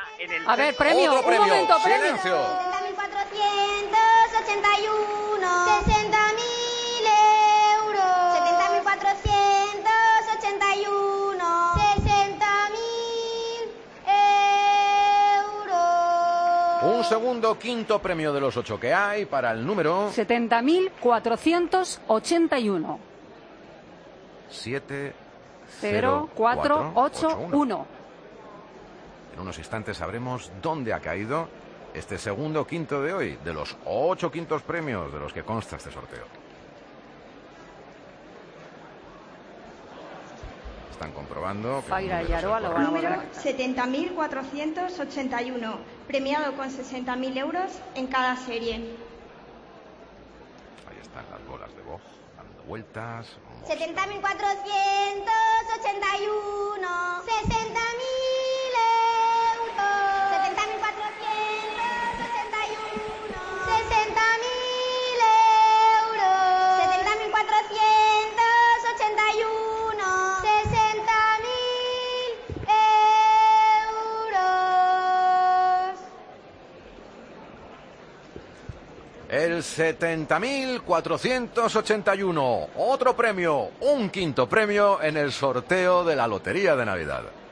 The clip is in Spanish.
A ver, premio, Otro premio. un momento, premio. Silencio. 70.481. 60.000 euros. 70.481. 60.000 euros. Un segundo quinto premio de los 8 que hay para el número 70.481. 704881. 04881. En unos instantes sabremos dónde ha caído este segundo quinto de hoy, de los 8 quintos premios de los que consta este sorteo. Están comprobando que Faira el y número Aroa es lo el van a correcto. volver a... 70.481, premiado con 60.000 euros en cada serie. Ahí están las bolas de Boj dando vueltas. 70.481. 60.000 euros. 70.481. 60.000 euros. 70.481. 60.000 euros. El 70.481. Otro premio, un quinto premio en el sorteo de la Lotería de Navidad.